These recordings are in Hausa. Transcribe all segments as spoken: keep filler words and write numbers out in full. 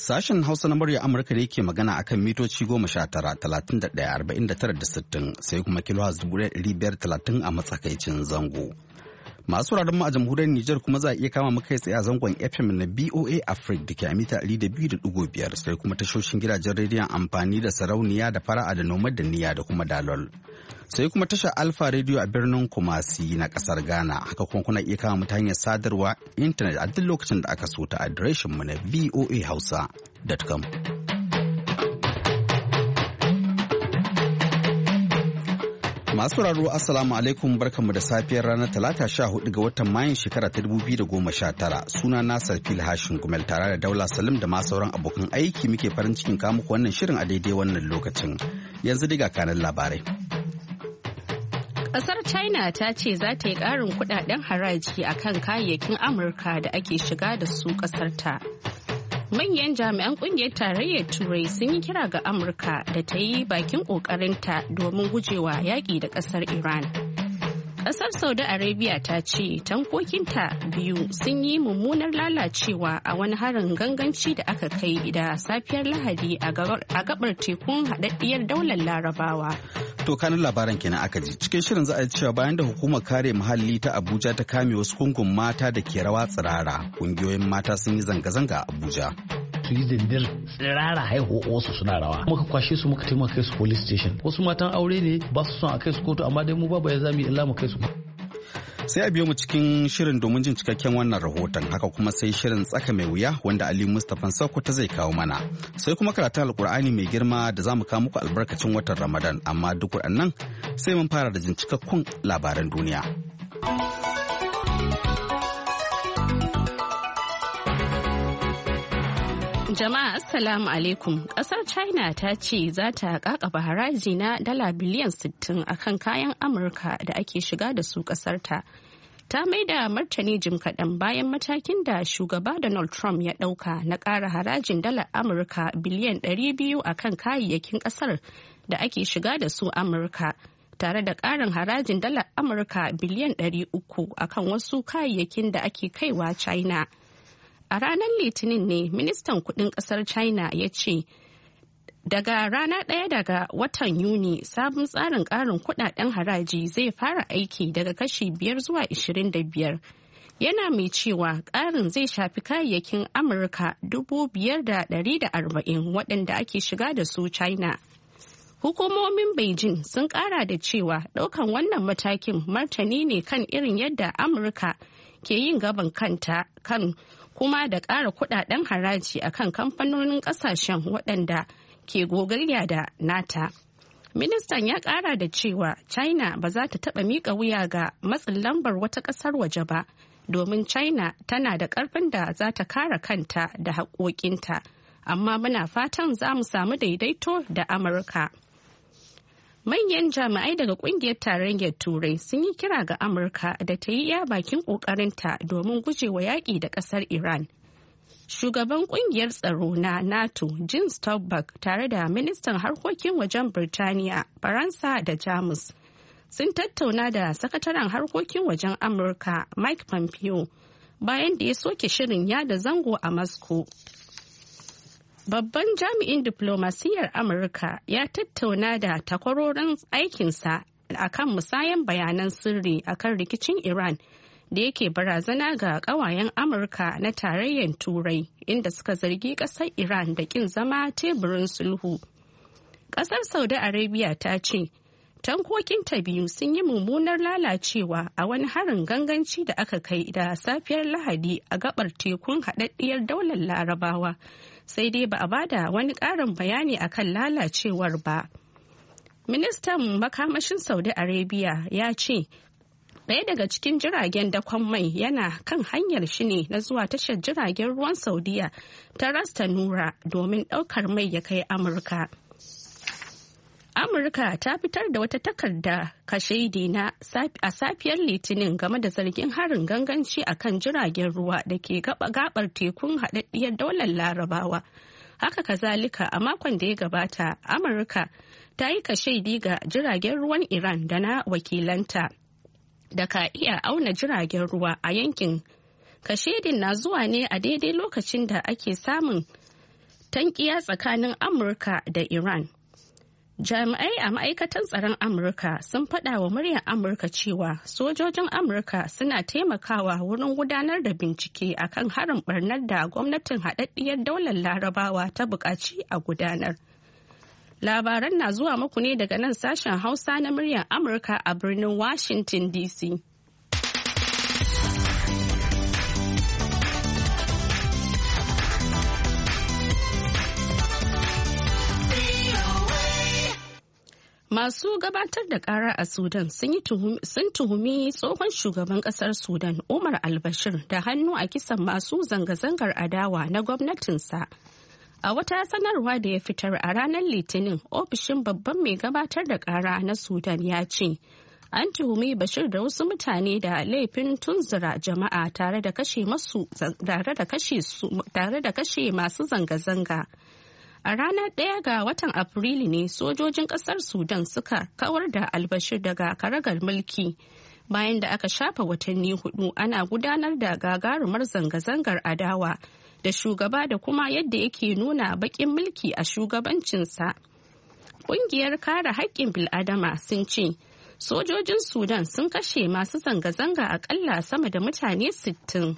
Sashen Hausa na murya Amurka da yake magana akan mitoci goma sha tara, talatin da ɗaya, arba'in da tara da sittin sai kuma kilohaz dubu ɗari biyar talatin a matsakaicin zango. Masu wuraren mu a jamhuriyar Nijar kuma za a iya kama muka tsaye a zangon F M na B O A Africa da ke a mita ɗari da biyu da ɗigo biyar sai kuma tashoshin gidajen rediyon amfani da sarauniya da fara'a da nomad da niyya da kuma dalol. Sai kuma tashar Alfa Radio a birnin Kumasi na kasar Ghana. Haka kuma kuna iya kama mu ta hanyar sadarwa intanet a duk lokacin da aka so ta adireshin mu na v o a hausa dot com. Masu sauraro Assalamu alaikum, barkanmu da safiyar ranar Talata sha hudu ga watan Mayun shekara ta dubu biyu da goma sha tara. Suna Nasar Fil Hashin Gumel tare da Daula Salim da ma sauran abokan aiki muke farin cikin kawo muku wannan shirin a daidai wannan lokacin. Yanzu diga kanan labarai. Kasar China ta ce za ta yi ƙarin kudaden haraji akan kayayyakin Amurka da ake shiga da su ƙasarta. Manyan jami'an kungiyar tarayyar Turai sun yi kira ga Amurka da ta yi bakin ƙoƙarinta domin gujewa yaƙi da ƙasar Iran. Ƙasar Saudi Arabia ta ce tankokinta biyu sun yi mummunar lalacewa a wani harin ganganci da aka kai da safiyar Lahadi a gabar tekun haɗaɗɗiyar daular Larabawa. To kanin labaran kenan aka ji. Cikin shirin za a ji cewa bayan da hukumar kare muhalli ta Abuja ta kame wasu gungun mata da ke rawa tsirara, kungiyoyin mata sun yi zanga-zanga a Abuja. Su yi zindir tsirara haihuwa wasu suna rawa. Muka kwashe su muka taimaka kai su police station. Wasu matan aure ne ba su son a kai su kotu amma dai mu babu ya zami illa mu kai su. Sai a biyo mu cikin shirin domin jin cikakken wannan rahoton, haka kuma sai shirin tsaka mai wuya wanda Ali Mustapha Sokoto zai kawo mana. Sai kuma karatun Alkur'ani mai girma da za mu kawo muku albarkacin watan Ramadan, amma duk waɗannan sai mun fara da jin cikakkun labaran duniya. Jama'a Assalamu alaikum. Kasar China ta ce za ta kakaba haraji na dala biliyan sittin akan kayan Amurka da ake shiga da su kasarta. Ta maida martani jim kaɗan bayan matakin da shugaba Donald Trump ya ɗauka na ƙara harajin dalar Amurka biliyan ɗari biyu akan kayayyakin ƙasar da ake shiga da su Amurka, tare da ƙarin harajin dalar Amurka biliyan ɗari uku akan wasu kayayyakin da ake kaiwa China. A ranar Litinin ne ministan kudin kasar China ya ce daga rana ɗaya daga watan Yuni sabon tsarin ƙarin kudaden haraji zai fara aiki daga kashi biyar zuwa ishirin da biyar. Yana mai cewa ƙarin zai shafi kayayyakin Amurka dubu biyar da ɗari da arba'in waɗanda ake shiga da su China. Hukumomin Beijing sun ƙara da cewa ɗaukan wannan matakin martani ne kan irin yadda Amurka ke yin gaban kanta kan kuma da ƙara kudaden haraji a kan kamfanonin ƙasashen waɗanda ke gogayya da nata. Ministan ya ƙara da cewa China ba za ta taɓa miƙa wuya ga matsin lambar wata ƙasar waje ba, domin China tana da ƙarfin da za ta kare kanta da haƙoƙinta, amma muna fatan za mu samu daidaito da Amurka. Manyan jami'ai daga kungiyar tarayyar Turai sun yi kira ga Amurka da ta yi iya bakin ƙoƙarinta domin gujewa yaƙi da ƙasar Iran. Shugaban kungiyar tsaro na NATO, Jens Stoltenberg, tare da ministan harkokin wajen Birtaniya, Faransa da Jamus, sun tattauna da sakataren harkokin wajen Amurka, Mike Pompeo, bayan da ya soke shirin yada zango a Moscow. Babban jami'in diplomasiyyar Amurka ya tattauna da takwarorin aikinsa akan musayan bayanan sirri akan rikicin Iran da yake barazana ga ƙawayen Amurka na tarayyar Turai, inda suka zargi ƙasar Iran da ƙin zama teburin sulhu. Ƙasar Saudi Arabia ta ce tankokinta biyu sun yi mummunar lalacewa a wani harin ganganci da aka kai da safiyar Lahadi a gabar tekun haɗaɗɗiyar daular Larabawa. Sai dai ba a bada wani ƙarin bayani akan lalacewar ba. Ministan makamashin Saudi Arabia ya ce ɗaya daga cikin jiragen dakon mai yana kan hanyar shi ne na zuwa tashar jiragen ruwan Saudiya ta Ras Tanura domin ɗaukar mai ya kai Amurka. Amurka ta fitar da wata takarda kashedi na a safiyar Litinin game da zargin harin ganganci akan jiragen ruwa da ke gabar tekun haɗaɗɗiyar daular Larabawa. Haka kazalika a makon da ya gabata, Amurka ta yi kashedi ga jiragen ruwan Iran da na wakilanta da ka iya auna jiragen ruwa a yankin. Kashedin na zuwa ne a daidai lokacin da ake samun tankiya tsakanin Amurka da Iran. Jami'ai a ma'aikatan tsaron Amurka sun faɗa wa muryar Amurka cewa sojojin Amurka suna taimakawa wurin gudanar da bincike akan harin barnar da gwamnatin haɗaɗɗiyar daular Larabawa ta buƙaci a gudanar. Labaran na zuwa muku ne daga nan sashen Hausa na muryar Amurka a birnin Washington D C. Masu gabatar da kara a Sudan sun tuhumi tsohon shugaban kasar Sudan Umar al-Bashir da hannu a kisan masu zanga-zangar adawa na gwamnatinsa. A wata sanarwa da ya fitar a ranar Litinin, ofishin babban mai gabatar da kara na Sudan ya ce, an tuhumi Bashir da wasu mutane da laifin tunzura jama'a tare da kashe masu zanga-zanga. A ranar ɗaya ga watan Afrilu ne sojojin ƙasar Sudan suka kawar da albashir daga karagar mulki bayan da aka shafa watanni hudu ana gudanar da gagarumar zanga-zangar adawa da shugaba da kuma yadda yake nuna baƙin mulki a shugabancinsa. Ƙungiyar kare haƙƙin bil'adama sun ce sojojin Sudan sun kashe masu zanga-zanga aƙalla sama da mutane sittin.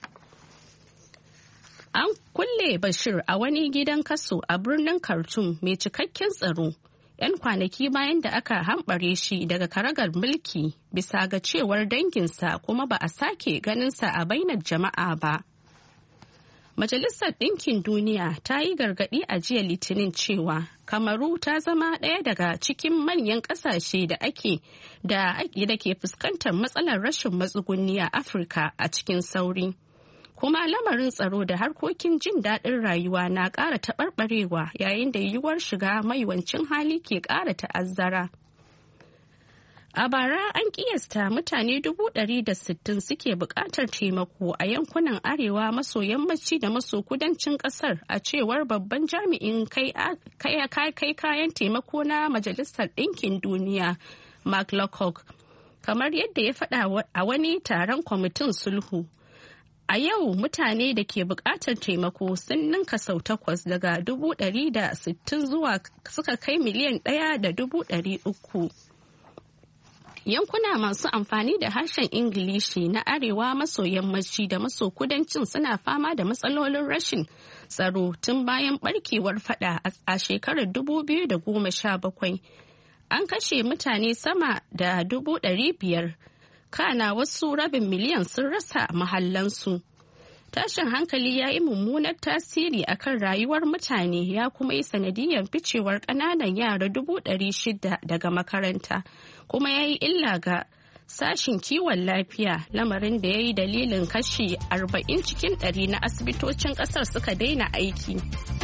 An kulle Bashir a wani gidan kaso a birnin Khartoum mai cikakken tsaro, 'yan kwanaki bayan da aka hambare shi daga karagar mulki bisa ga cewar danginsa kuma ba a sake ganinsa a bainar jama'a ba. Majalisar Ɗinkin Duniya ta yi gargaɗi a jiya Litinin cewa Kamaru ta zama ɗaya daga cikin manyan ƙasashe da ake da ke fuskantar matsalar rashin matsuguni a Afirka a cikin sauri. Kuma lamarin tsaro da harkokin jin daɗin rayuwa na ƙara taɓarɓarewa yayin da yiwuwar shiga maiwancin hali ke ƙara ta'azzara. A bara an ƙiyasta mutane dubu ɗari da sittin suke buƙatar taimako a yankunan arewa maso yammaci da maso kudancin ƙasar a cewar babban jami'in kai kayan taimako na Majalisar Ɗinkin Duniya, Mark Lowcock, kamar yadda ya faɗa a wani taron kwamitin sulhu. A yau mutane da ke buƙatar taimako sun ninka sau takwas daga dubu ɗari da sittin zuwa suka kai miliyan ɗaya da dubu ɗari uku. Yankuna masu amfani da harshen Ingilishi na arewa maso yammaci da maso kudancin suna fama da matsalolin rashin tsaro tun bayan barkewar fada a shekarar dubu biyu da goma sha bakwai. An kashe mutane sama da dubu ɗari biyar. Kana wasu rabin miliyan sun rasa mahallansu. Tashin hankali ya yi mummunar tasiri akan rayuwar mutane ya kuma yi sanadiyar ficewar ƙananan yara dubu ɗari shida daga makaranta, kuma ya yi illa ga sashin kiwon lafiya, lamarin da ya yi dalilin kashi arba'in cikin ɗari na asibitocin ƙasar suka daina aiki.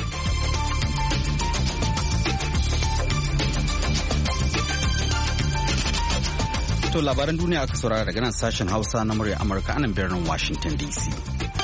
To labaran duniya aka saurara daga nan sashen Hausa na murya Amurka anan birnin Washington D C.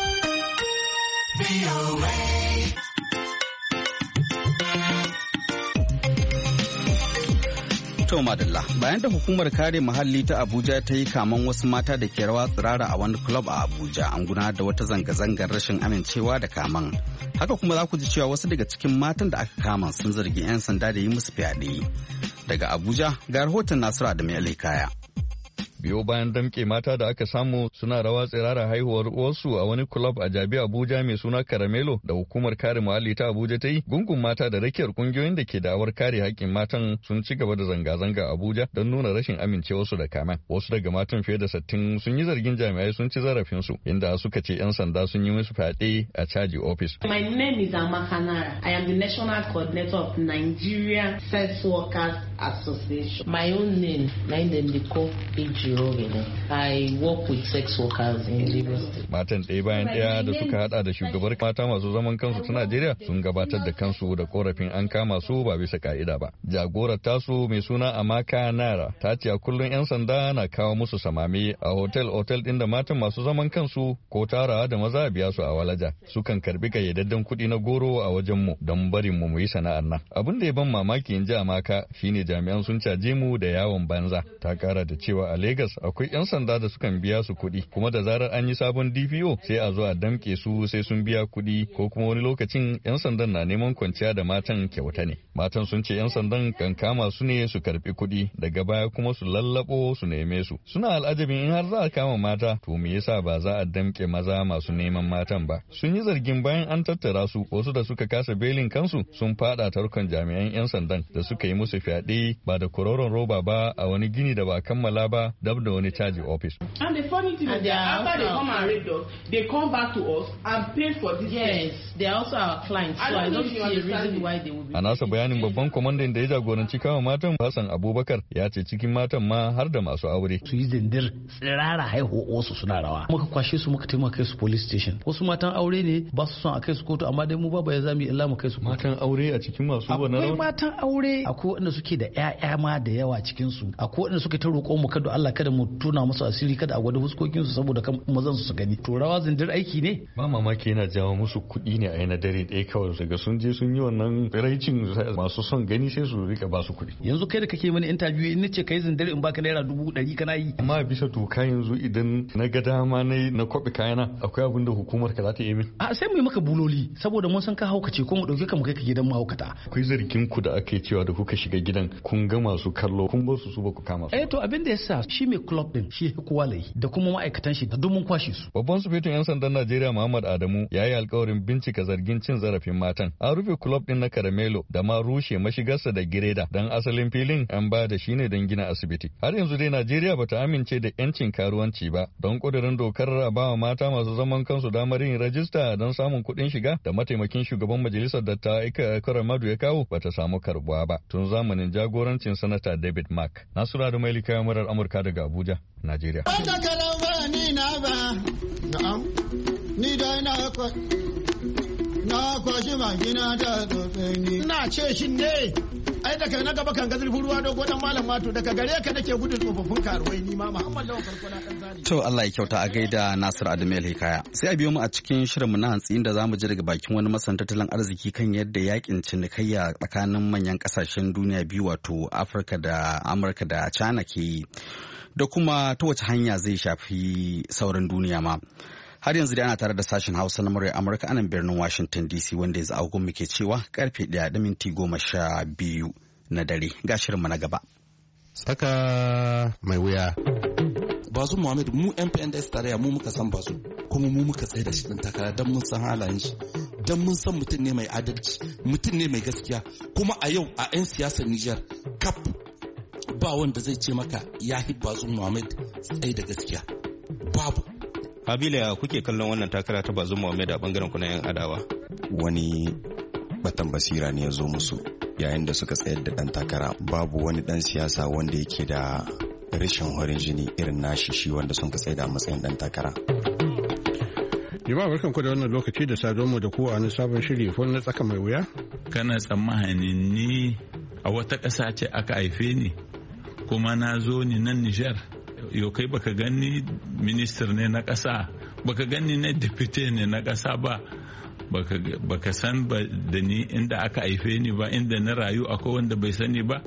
To madalla, bayan da hukumar kare muhalli ta Abuja ta yi kaman wasu mata da ke rawa tsirara a wani club a Abuja, an gudanar da wata zanga-zangar rashin amincewa da kaman. Haka kuma za ku ji cewa wasu daga cikin matan da aka kama sun zargi 'yan sanda da yi musu fyaɗe. Daga Abuja ga rahoton Nasiru Adamu Kaya. biyo bayan damke mata da aka samu suna rawa tsirara haihuwar uwarsu a wani club a Jabi Abuja mai suna Karamelo da hukumar kare muhalli ta Abuja ta yi, gungun mata da rakiyar kungiyoyin da ke da'awar kare haƙƙin matan sun ci gaba da zanga-zanga a Abuja don nuna rashin amincewarsu da kamen. Wasu daga matan fiye da sittin sun yi zargin jami'ai sun ci zarafinsu, inda suka ce 'yan sanda sun yi musu fyaɗe a caji office. My name is Amaka Nara. I am the national coordinator of Nigerian Sex Workers Association. My own name, Naindendiko Iji. I work with sex workers in Lagos State. Matan ɗaya bayan ɗaya da suka hada da shugabar mata masu zaman kansu ta Najeriya sun gabatar da kansu da korafin an kama su ba bisa ka'ida ba. Jagorar tasu mai suna Amaka Nara ta ce a kullum 'yan sanda na kawo musu samame a hotel-hotel ɗin da matan masu zaman kansu ko tarawa da maza biya su a walaja. Sukan karbi kayyadadden kuɗi na goro a wajen mu don barin mu mu yi sana'ar nan. Abin da ya ban mamaki in ji Amaka shine jami'an sun caje mu da yawon banza. Ta kara da cewa a Legas akwai 'yan sanda da sukan biya su kuɗi kuma da zarar an yi sabon D P O sai a zo a damƙe su sai sun biya kuɗi ko kuma wani lokacin 'yan sandan na neman kwanciya da matan kyauta ne. Matan sun ce 'yan sandan kan kama su ne su karɓi kuɗi daga baya kuma su lallabo su neme su. Suna al'ajabin in har za a kama mata to me yasa ba za a damƙe maza masu neman matan ba. Sun yi zargin bayan an tattara su wasu da suka kasa belin kansu sun fada tarkon jami'an 'yan sandan da suka yi musu fyaɗe ba da kororon roba ba a wani gini da ba kammala ba dab da wani caji office. And the funny thing is that after they come and rape us, they come back to us and pay for this. Yes, they are also our clients. So I don't see a reason why they will be. A nasa bayanin babban kwamandan da ya jagoranci kama matan Hassan Abubakar ya ce cikin matan ma har da masu aure. Su yi zindir tsirara haihuwa wasu suna rawa. Muka kwashe su muka taimaka kai su police station. Wasu matan aure ne ba su son a kai su kotu amma dai mu ba ya zami illa mu kai su. Matan aure a cikin masu wannan rawa. Akwai matan aure akwai wanda suke da ƴaƴa ma da yawa cikin su. Akwai wanda suke ta roƙo mu kada Allah kada mu tuna musu asiri kada a gwada fuskokin su saboda kan mazan su su gani. To rawa zindir aiki ne. Ba mamaki yana jawo musu kuɗi ne a yana dare ɗaya kawai daga sun je sun yi wannan raicin masu son gani sai su rika ba su kuɗi. Yanzu kai da kake mani interview in nace kai zindir in baka naira dubu ɗari kana yi. Amma bisa doka yanzu idan na ga dama na na kwaɓe kayana akwai abin da hukumar ka za ta yi min. A sai mu yi maka buloli saboda mun san ka haukace ko mu ɗauke ka mu kai ka gidan mahaukata. Akwai zargin ku da ake cewa da kuka shiga gidan kun ga masu kallo kun bar su su ba ku kama su. Eh to abin da yasa shi mai club din shi kowa lai da kuma ma'aikatan shi duk mun kwashe su. Babban sufetin 'yan sandan Najeriya Muhammad Adamu ya yi alkawarin bincika zargin cin zarafin matan. An rufe club din na Karamelo da ma rushe mashigarsa da gireda dan asalin filin an ba da shi ne don gina asibiti. Har yanzu dai Najeriya bata amince da 'yancin karuwanci ba don kudirin dokar rabawa mata masu zaman kansu damar yin rajista don samun kuɗin shiga da mataimakin shugaban majalisar dattawa Ika Karamadu ya kawo bata samu karbuwa ba tun zamanin jagorancin sanata David Mark. Nasura da Mailika ya murar Amurka daga Abuja, Najeriya. Ni da na na kwashi magina da tsofeni. Na ce shi ne, ai daga na gaba kan gazir ruwa dogo dan malam mato daga gare ka nake gudun tsofaffin karuwai ni ma Muhammad Lawan Farkona dan zani. To Allah ya kyauta a gaida Nasir Adamu Hikaya. Sai a biyo mu a cikin shirinmu na hantsi inda zamu ji daga bakin wani masan tattalin arziki kan yadda yakin cinikayya tsakanin manyan kasashen duniya biyu wato Afirka da Amurka da China ke yi. Da kuma ta wace hanya zai shafi sauran duniya ma. Har yanzu dai ana tare da sashen Hausa na murya Amurka anan birnin Washington D C wanda yanzu agogon muke cewa karfe ɗaya da minti goma sha biyu na dare. Ga shirinmu na gaba. Tsaka mai wuya. Bazu Muhammad mu M P N D S tarayya mu muka san Bazu kuma mu muka tsaye da shi din takara dan mun san halayen shi dan mun san mutum ne mai adalci mutum ne mai gaskiya kuma a yau a 'yan siyasar Niger kap ba wanda zai ce maka ya hi Bazu Muhammad tsaye da gaskiya babu. Habila kuke kallon wannan takara ta Bazu Muhammad a bangaren ku na 'yan adawa? Wani batan basira ne ya zo musu yayin da suka tsayar da dan takara. Babu wani dan siyasa wanda yake da rashin horin jini irin nashi shi wanda sun ka tsaye da matsayin dan takara. Jama'a barkan ku da wannan lokaci da sadon mu da ku a wani sabon shiri fon na tsaka mai wuya. Kana tsammanin ni a wata ƙasa ce aka haife ni kuma na zo ni nan Nijar. Yau kai baka gani minister ne na ƙasa baka gani na deputy ne na ƙasa ba baka san ba da ni inda aka haife ni ba inda na rayu akwai wanda bai sani ba.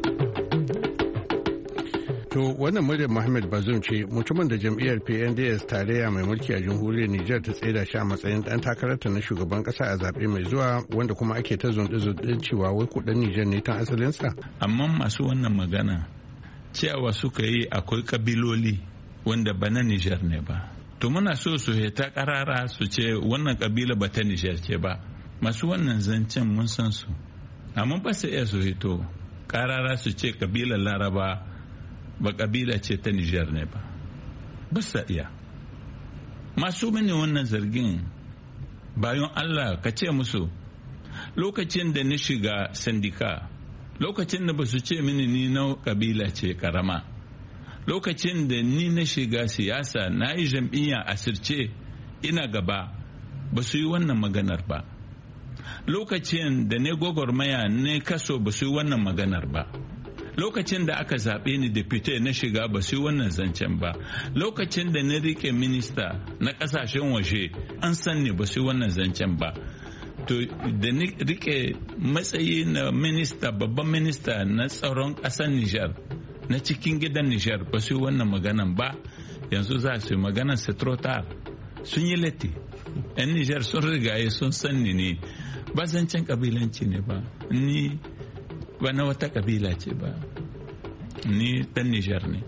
To wannan muryar Muhammad Bazoum ce mutumin da jam'iyyar P N D S tarayya mai mulki a jamhuriyar Nijar ta tsaida shi a matsayin dan takararta na shugaban kasa a zaɓe mai zuwa wanda kuma ake ta zunɗe-zunɗen cewa wai kuɗin Nijar ne tan asalinsa. Amma masu wannan magana cewa suka yi akwai kabiloli wanda ba na Nijar ne ba. To muna so su ta karara su ce wannan kabila ba ta Nijar ce ba. Masu wannan zancen mun san su. Amma ba su iya su hito karara su ce kabilar Laraba ba kabila ce ta Nijar ne ba. Ba su iya. Masu mini wannan zargin bayan Allah ka ce musu lokacin da ni shiga sandika lokacin da ba su ce mini ni na kabila ce karama lokacin da ni na shiga siyasa na yi jam'iyya asirce ina gaba ba su yi wannan maganar ba lokacin da ne gwagwarmaya ne kaso ba su yi wannan maganar ba lokacin da aka zaɓe ni deputy na shiga ba su yi wannan zancen ba lokacin da na rike minista na ƙasashen waje an san ne ba su yi wannan zancen ba to da ni rike matsayi na minista babban minista na tsaron ƙasar Nijar na cikin gidan Nijar ba su yi wannan maganan ba. Yanzu za su yi maganan setrotar sun yi latti. 'Yan Nijar sun rigaye sun sanni ne ba zancen kabilanci ne ba, ni ba na wata kabila ce ba, ni dan Nijar ne.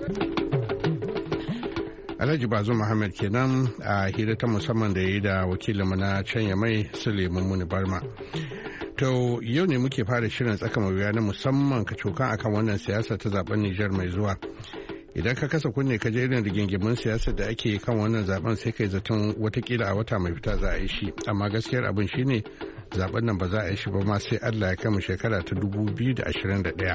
Alhaji Bazu Muhammad kenan a hira ta musamman da ya yi da wakilinmu na can ya mai Suleiman Muni Barma. To yau ne muke fara shirin tsaka mawuya na musamman ka cokan akan wannan siyasa ta zaben Nijar mai zuwa. Idan ka kasa kunne ka je irin rigingimin siyasar da ake kan wannan zaben sai kai zaton watakila a wata mai fita za a yi shi, amma gaskiyar abin shine zaben nan ba za a yi shi ba ma sai Allah ya kama shekara ta dubu biyu da ashirin da ɗaya.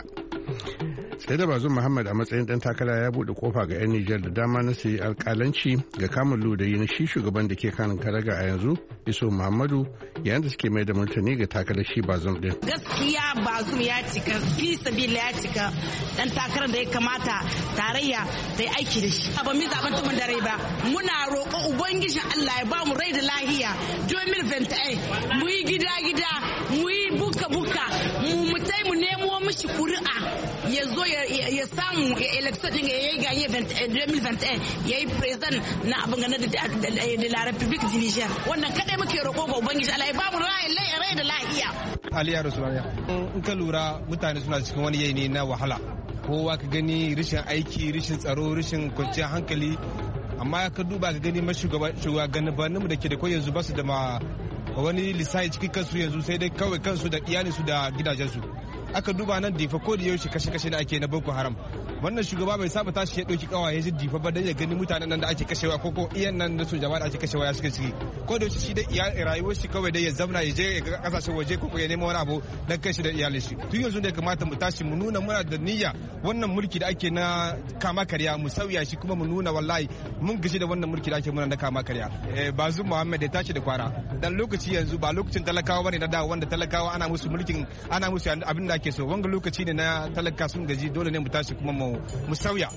Sai da Bazoum Muhammad a matsayin dan takara ya bude kofa ga 'yan Nijar da dama na su yi alkalanci ga kamun ludayi na shi shugaban da ke kan karaga a yanzu Iso Muhammadu, yayin da suke mai da martani ga takarar shi Bazoum din. Gaskiya Bazoum ya cika, fi sabila ya cika dan takarar da ya kamata tarayya ta yi aiki da shi. Ba mu zaben tumun da rai ba, muna roƙo ubangijin Allah ya ba mu rai da lahiya dubu biyu da ashirin da ɗaya mu yi gida gida mu yi buka buka mu mutai mu nemo mishi kuri'a ya zo ya samu election din ya yi ganye dubu biyu da ashirin ya yi president na abin ganar da la Republique du Niger. Wannan kadai muke roƙo ga ubangiji Allah ya ba mu rai da lahiya. Aliya Rasulullah, in ka lura mutane suna cikin wani yanayi na wahala, kowa ka gani rashin aiki, rashin tsaro, rashin kwanciyar hankali, amma ka duba ka gani shugabanninmu da ke da kwai yanzu ba su da ma wani lissafi cikin kansu yanzu sai dai kawai kansu da iyalinsu da gidajensu. Aka duba nan difa ko da yaushe kashe-kashe da ake na Boko Haram, wannan shugaba bai saba tashi ya dauki kawaye ya difa ba dan ya gani mutanen nan da ake kashewa ko ko iyan nan da su jama'a da ake kashewa ya suka ciki, ko da yaushe shi da rayuwar shi kawai dai ya zamna ya je ga kasashen waje ko ya nemo wani abu dan kai shi da iyalin shi. Tun yanzu da ya kamata mu tashi mu nuna muna da niyya wannan mulki da ake na kama karya mu sauya shi, kuma mu nuna wallahi mun gaji da wannan mulki da ake muna na kama karya. Bazoum Muhammad ya tashi da kwara dan lokaci yanzu ba lokacin talakawa bane na da wanda talakawa ana musu mulkin ana musu abin da ake so, wanga lokaci ne na talaka sun gaji, dole ne mu tashi kuma mu sauya.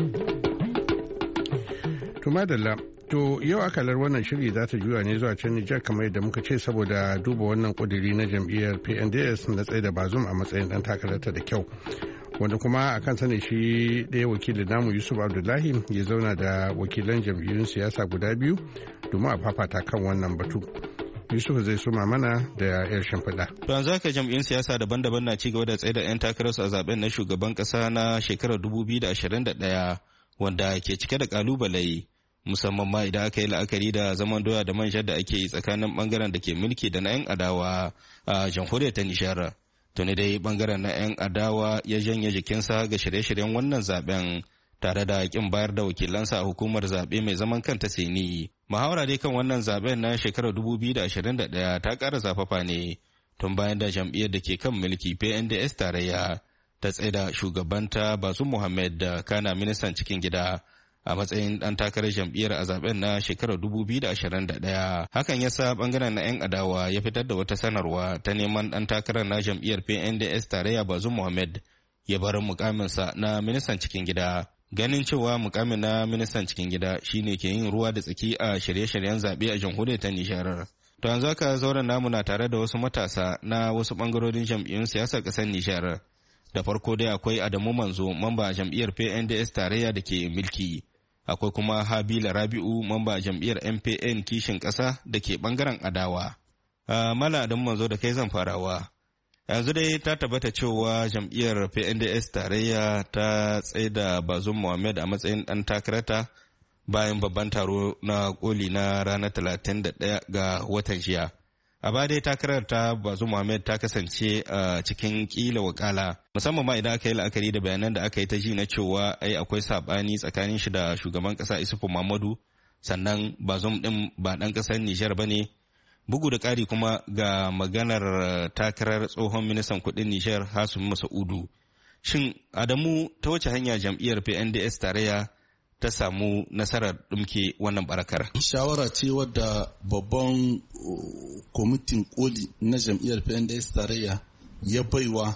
To madalla, to yau akalar wannan shiri za ta juya ne zuwa can Nijar kamar yadda muka ce saboda duba wannan kudiri na jam'iyyar P N D S na tsaye da Bazoum a matsayin dan takararta da kyau. Wanda kuma a kan sani shi ɗaya wakilin namu Yusuf Abdullahi ya zauna da wakilan jam'iyyun siyasa guda biyu domin a fafata kan wannan batu. Yusuf zai suma mana da yar shimfiɗa. To yanzu haka jam'iyyun siyasa daban-daban na cigaba da tsaye da 'yan takararsu a zaben na shugaban ƙasa na shekarar dubu biyu da ashirin da ɗaya wanda ke cike da ƙalubale, musamman ma idan aka yi la'akari da zaman doya da manshar da ake yi tsakanin bangaren da ke mulki da na 'yan adawa a jamhuriyar ta Nijar. Tuni dai bangaren na 'yan adawa ya janye jikinsa ga shirye-shiryen wannan zaben tare da kin bayar da wakilansa a hukumar zaɓe mai zaman kanta Seni. Muhawara dai kan wannan zaben na shekarar dubu biyu da ashirin da ɗaya ta ƙara zafafa ne tun bayan da jam'iyyar da ke kan mulki P N D S tarayya ta tsaida shugabanta Bazoum Muhammad da kana ministan cikin gida a matsayin ɗan takarar jam'iyyar a zaben na shekarar dubu biyu da ashirin da ɗaya. Hakan ya sa ɓangaren na 'yan adawa ya fitar da wata sanarwa ta neman ɗan takarar na jam'iyyar P N D S tarayya Bazoum Muhammad ya bar mukaminsa na ministan cikin gida. Ganin cewa mukamin na ministan cikin gida shine ke yin ruwa da tsaki a shirye-shiryen zaɓe a jamhuriyar ta Nijar. To yanzu haka zauren namu na tare da wasu matasa na wasu ɓangarorin jam'iyyun siyasar ƙasar Nijar. Da farko dai akwai Adamu Manzo, mamba a jam'iyyar P N D S tarayya da ke mulki. Akwai kuma Habila Rabi'u, mamba a jam'iyyar M P N kishin ƙasa da ke ɓangaren adawa. Uh, Mala Adamu Manzo da kai zan farawa. Yanzu dai ta tabbata cewa jam'iyyar P N D S tarayya ta tsaida Bazoum Muhammad a matsayin ɗan takarata bayan babban taro na koli na ranar talatin da ɗaya ga watan jiya. A baya dai takarar ta Bazoum Muhammad ta kasance a cikin kila wakala, musamman ma idan aka yi la'akari da bayanan da aka yi ta ji na cewa ai akwai saɓani tsakanin shi da shugaban ƙasa Isufu Muhammadu, sannan Bazoum ɗin ba ɗan ƙasar Nijar ba ne. Bugu da ƙari kuma ga maganar takarar tsohon ministan kudin Nijar Hasumi Masa'udu. Shin Adamu ta wace hanya jam'iyyar P N D S tarayya ta samu nasarar ɗumke wannan barakar? Shawara ce wadda babban kwamitin koli na jam'iyyar P N D S tarayya ya baiwa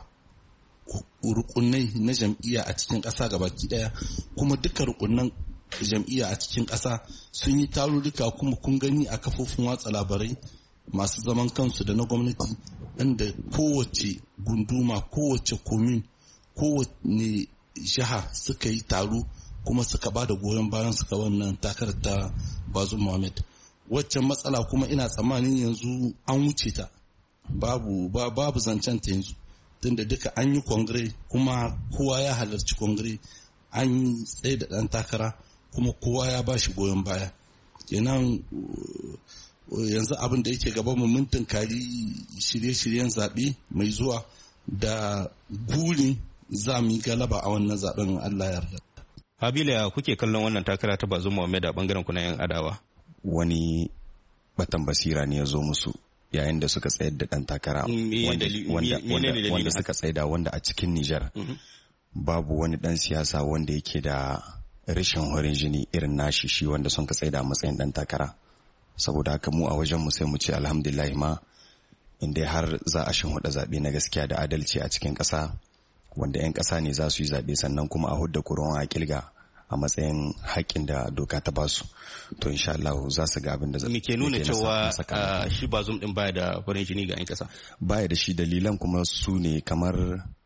rukunai na jam'iyya a cikin ƙasa gabaki ɗaya, kuma duka rukunan jam'iyya a cikin ƙasa sun yi tarurruka, kuma kun gani a kafofin watsa labarai masu zaman kansu da na gwamnati, inda kowace gunduma, kowace komin, kowane jiha suka yi taro kuma suka ba da goyon bayan suka wannan takarar ta Bazoum Mohamed. Waccan matsala kuma ina tsammanin yanzu an wuce ta, babu babu zancen ta yanzu, tunda duka an yi kongire kuma kowa ya halarci kongire, an yi tsaye da ɗan takara kuma kowa ya ba shi goyon baya. Kenan yanzu abin da yake gaban mu mun tunkari shirye-shiryen zaɓe mai zuwa da gurin za mu yi galaba a wannan zaɓen Allah ya yarda. Habila, kuke kallon wannan takara ta Bazoum Mohamed a bangaren ku na yan adawa? Wani batan basira ne ya zo musu yayin da suka tsayar da ɗan takara wanda suka tsaida wanda a cikin Nijar babu wani ɗan siyasa wanda yake da rashin horin jini irin nashi shi wanda sun ka tsaida a matsayin ɗan takara. Saboda haka mu a wajen mu sai mu ce alhamdulillah ma inda har za a shinhuda zaɓe na gaskiya da adalci a cikin ƙasa wanda 'yan ƙasa ne za su yi zaɓe sannan kuma a hudda kuron a kilga a matsayin haƙƙin da doka ta basu, to insha Allah za su ga abin da zai ke nuna cewa shi Bazoum din baya da farin jini ga 'yan ƙasa. Baya da shi, dalilan kuma su ne kamar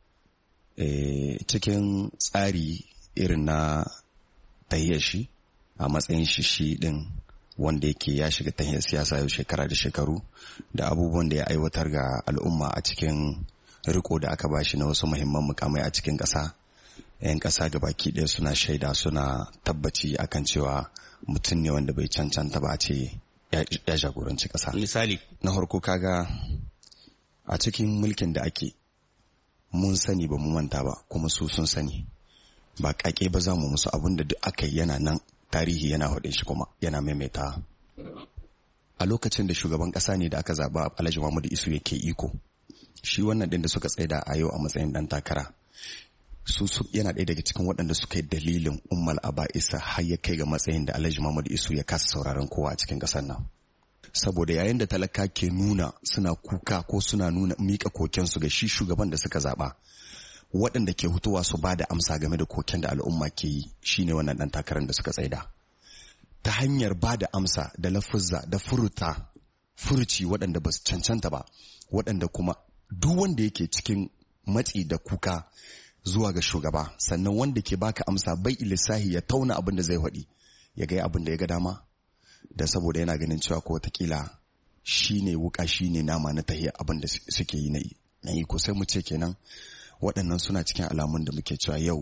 cikin tsari irin na tahiyar shi a matsayin shi shi din wanda yake ya shiga tahiyar siyasa yau shekara da shekaru da abubuwan da ya aiwatar ga al'umma a cikin riko da aka bashi na wasu muhimman mukamai a cikin ƙasa. 'Yan ƙasa gabaki ɗaya suna shaida suna tabbaci akan cewa mutum ne wanda bai cancanta ba a ce ya jagoranci ƙasa. Misali, na farko kaga a cikin mulkin da ake mun sani ba mu manta ba kuma su sun sani ba kake ba za mu musu abin da duk aka yi yana nan tarihi yana haɗe shi kuma yana maimaita. A lokacin da shugaban ƙasa ne da aka zaba Alhaji Muhammadu Isu yake iko, shi wannan ɗin da suka tsaida a yau a matsayin ɗan takara su yana ɗaya daga cikin waɗanda suka yi dalilin ummal aba'isa har ya kai ga matsayin da Alhaji Muhammadu Isu ya kasa sauraron kowa a cikin ƙasar nan. Saboda yayin da talaka ke nuna suna kuka ko suna nuna mika kokensu ga shi shugaban da suka zaba, waɗanda ke hutuwa su ba da amsa game da koken da al'umma ke yi shine wannan ɗan takarar da suka tsaida. Ta hanyar ba da amsa da lafuzza da furuta furuci waɗanda ba su cancanta ba, waɗanda kuma duk wanda yake cikin matsi da kuka zuwa ga shugaba, sannan wanda ke baka amsa bai lissahi ya tauna abin da zai faɗi ya ga abin da ya ga dama, da saboda yana ganin cewa ko watakila shi ne wuka shi ne nama na tahiyar abin da suke yi na yi ko sai mu ce kenan waɗannan suna cikin alamun da muke cewa yau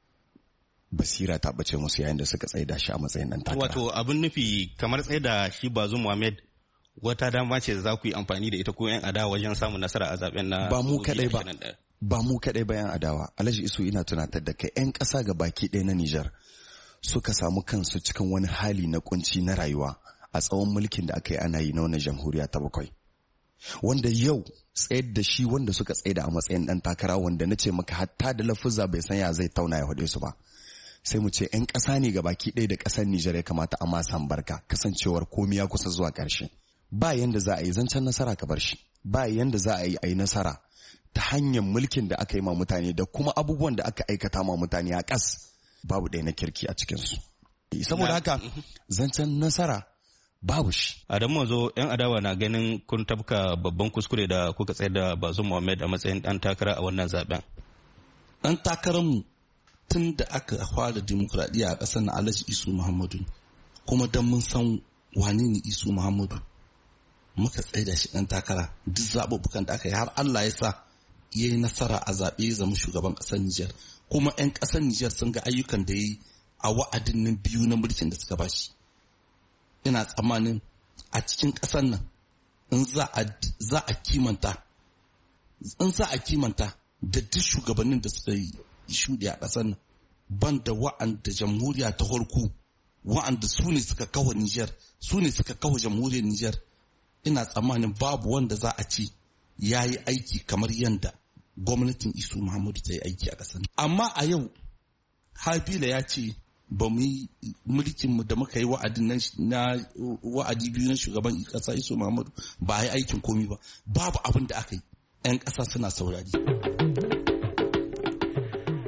basira ta ɓace musu yayin da suka tsaida shi a matsayin ɗan takara. Wato abin nufi kamar tsaida shi Bazoum Mohamed wata dama ce za ku yi amfani da ita ko 'yan adawa wajen samun nasara a zaben na ba mu kadai ba ba mu kadai ba 'yan adawa. Alhaji Isu, ina tunatar da kai 'yan ƙasa ga baki ɗaya na Nijar suka samu kansu cikin wani hali na kunci na rayuwa a tsawon mulkin da aka yi ana yi na wannan jamhuriya ta bakwai, wanda yau tsayar da shi wanda suka tsaida a matsayin ɗan takara wanda na ce maka hatta da lafuzza bai san ya zai tauna ya haɗe su ba, sai mu ce 'yan ƙasa ne ga baki ɗaya da ƙasar Nijar ya kamata a masan barka kasancewar komi ya kusa zuwa ƙarshe. Ba yanda za a yi zancen nasara ka bar shi, ba yanda za a yi a yi nasara ta hanyar mulkin da aka yi ma mutane da kuma abubuwan da aka aikata ma mutane a ƙas, babu ɗaya na kirki a cikinsu. Saboda haka zancen nasara babu shi. Adamu Mazo, 'yan adawa na ganin kun tafka babban kuskure da kuka tsayar da Bazoum Mohamed a matsayin ɗan takara a wannan zaben. Ɗan takararmu tun da aka fara dimokuraɗiyya a ƙasar na Alhaji Isu Muhammadu, kuma don mun san wane ne Isu Muhammadu muka tsaida shi ɗan takara duk zaɓuɓɓukan da aka yi har Allah ya sa ya yi nasara a zaɓe ya zama shugaban ƙasar Nijar, kuma 'yan ƙasar Nijar sun ga ayyukan da ya yi a wa'adin nan biyu na mulkin da suka bashi. Ina tsammanin a cikin ƙasar nan in za a kimanta in za a kimanta da duk shugabannin da suka yi shuɗi a ƙasar nan ban da wa'anda jamhuriya ta farko wa'anda su ne suka kawo Nijar, su ne suka kawo jamhuriyar Nijar, ina tsammanin babu wanda za a ci ya yi aiki kamar yadda gwamnatin Isu Muhammadu ta yi aiki a ƙasar. Amma a yau Habila ya ce ba mu yi mulkinmu da muka yi wa'adin na wa'adi biyu na shugaban ƙasa Isu Muhammadu ba a yi aikin komi ba, babu abin da aka yi. 'Yan ƙasa suna saurari.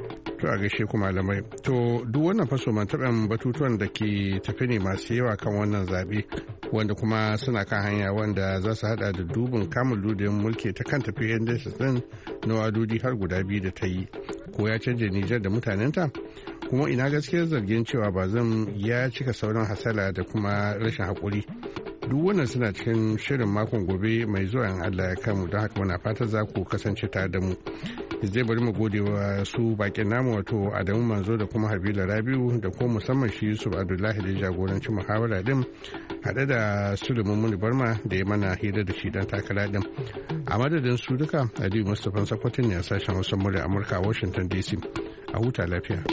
To a gaishe ku malamai. To duk wannan faso mantaɓen batutuwan da ke tafi ne masu yawa kan wannan zaɓe wanda kuma suna kan hanya wanda za su hada da dubin kamun ludin mulki ta kan tafi yan din na wadudi har guda biyu da ta yi ko ya canja Nijar da mutanenta. Kuma ina gaskiyar zargin cewa Bazum ya cika sauran hasala da kuma rashin haƙuri. Duk wannan suna cikin shirin makon gobe mai zuwa in Allah ya kamu, don haka muna fatan za ku kasance tare da mu. Zai bari mu gode wa su bakin namu wato Adamu Manzo da kuma Habila Rabiu da kuma musamman shi Yusuf Abdullahi da jagoranci muhawara din haɗe da Sulaiman Muni Barma da ya mana hira da shi dan takara din. A madadin su duka Aliyu Mustapha Sakwatin ne a sashen Hausa murya Amurka a Washington D C. A huta lafiya.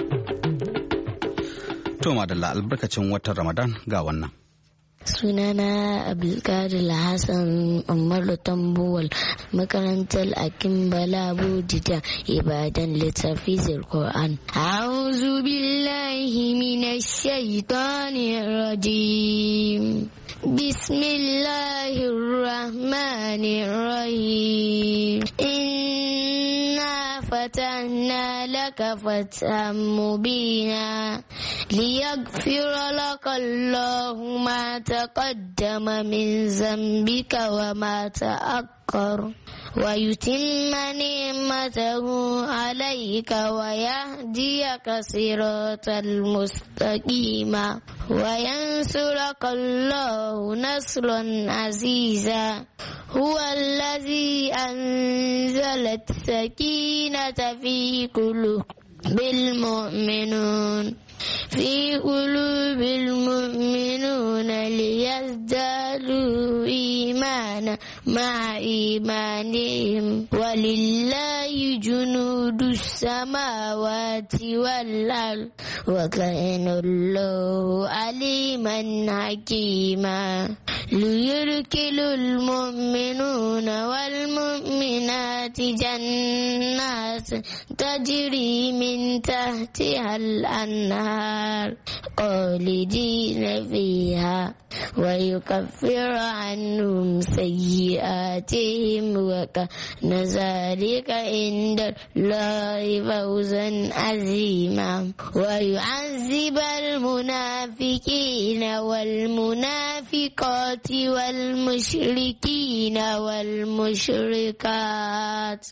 To madalla albarkacin watan Ramadan ga wannan. Sunana Abdulkadir Hassan Umaru Tambuwal, makarantar Akin Bala Budita Ibadan, littafizar Qur'an. A'udhu billahi minash shaitanir rajim. Bismillahir rahmanir rahim. Inna fatahna laka fathan mubina liyaghfira laka Allahu ma تقدم من ذنبك وما تأخر ويتم نعمته عليك ويهديك صراطا مستقيما وينصرك الله نصرا عزيزا هو الذي أنزل السكينة في قلوب المؤمنين في قلوب المؤمنون ليزدادوا إيمانا مع إيمانهم ولله جنود السماوات والأرض وكان الله عليما حكيما ليدخل المؤمنون والمؤمنات جنات تجري من تحتها الأنهار خالدين فيها ويكفر عنهم سيئاتهم وكان ذلك عند الله فوزا عظيما ويعذب المنافقين والمنافقات والمشركين والمشركات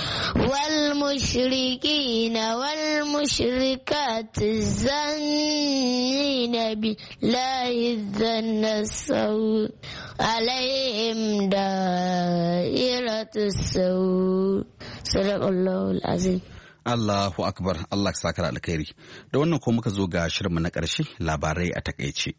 والمشركين والمشركات الظانين بالله الظن السوء عليهم دائرة السوء صدق الله العظيم. Allahu Akbar, Allah sakar alkhairi. Da wannan ko muka zo ga shirinmu na ƙarshe, labarai a takaice.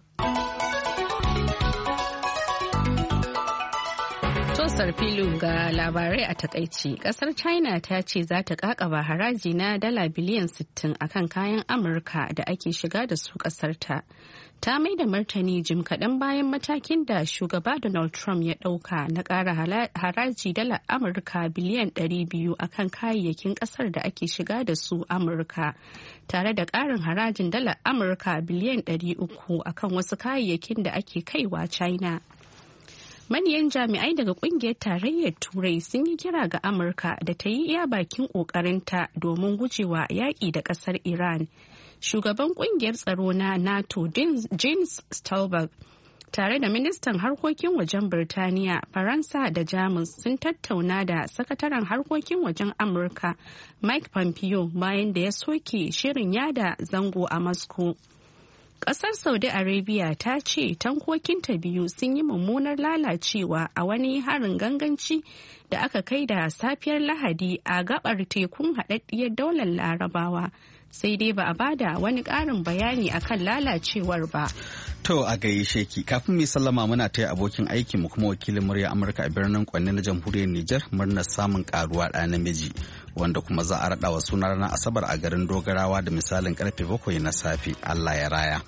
Tosar filu ga labarai a takaici. Kasar China ta ce za ta kakaba haraji na dala biliyan sittin akan kayan Amurka da ake shiga da su kasarta. Ta mai da martani jim kaɗan bayan matakin da shugaba Donald Trump ya ɗauka na ƙara haraji dala Amurka biliyan ɗari biyu akan kayayyakin ƙasar da ake shiga da su Amurka, tare da ƙarin harajin dala Amurka biliyan ɗari uku akan wasu kayayyakin da ake kaiwa China. Manyan jami'ai daga kungiyar tarayyar Turai sun yi kira ga Amurka da ta yi iya bakin ƙoƙarinta domin gujewa yaƙi da ƙasar Iran. Shugaban kungiyar tsaro na NATO Jens Stoltenberg tare da ministan harkokin wajen Birtaniya, Faransa da Jamus sun tattauna da sakataren harkokin wajen Amurka Mike Pompeo bayan da ya soke shirin yada zango a Moscow. Ƙasar Saudi Arabia ta ce tankokinta biyu sun yi mummunar lalacewa a wani harin ganganci da aka kai da safiyar Lahadi a gabar tekun haɗaɗɗiyar daular Larabawa. Sai dai ba a bada wani ƙarin bayani akan lalacewar ba. To a gaishe ki, kafin mu sallama muna taya abokin aikinmu kuma wakilin murya Amurka a birnin Kwanne na jamhuriyar Nijar murnar samun karuwa ɗa namiji, wanda kuma za a raɗa wa suna ranar Asabar a garin Dogarawa da misalin karfe bakwai na safe. Allah ya raya.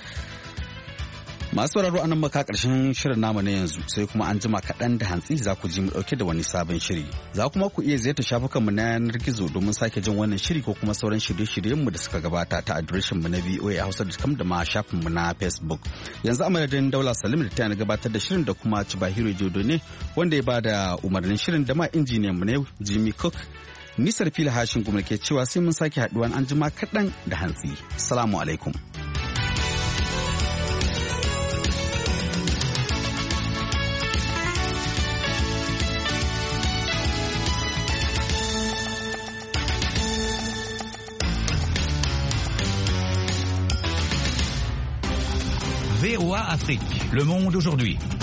Masu sauraro anan maka karshen shirin namu na yanzu, sai kuma an jima kaɗan da hantsi za ku ji mu ɗauke da wani sabon shiri. Za kuma ku iya ziyarta shafukanmu na yanar gizo domin sake jin wannan shiri ko kuma sauran shirye-shiryenmu da suka gabata ta adireshinmu na v o a hausa dot com da ma shafinmu na Facebook. Yanzu a madadin Daula Salim da ta yana gabatar da shirin da kuma Chibahiro Jodo ne wanda ya ba da umarnin shirin da ma injiniyanmu na yau Jimmy Cook. Nisar fili hashin kuma ke cewa sai mun sake haduwa an jima kaɗan da hantsi. Salamu alaikum. V O A Afrique, le monde aujourd'hui.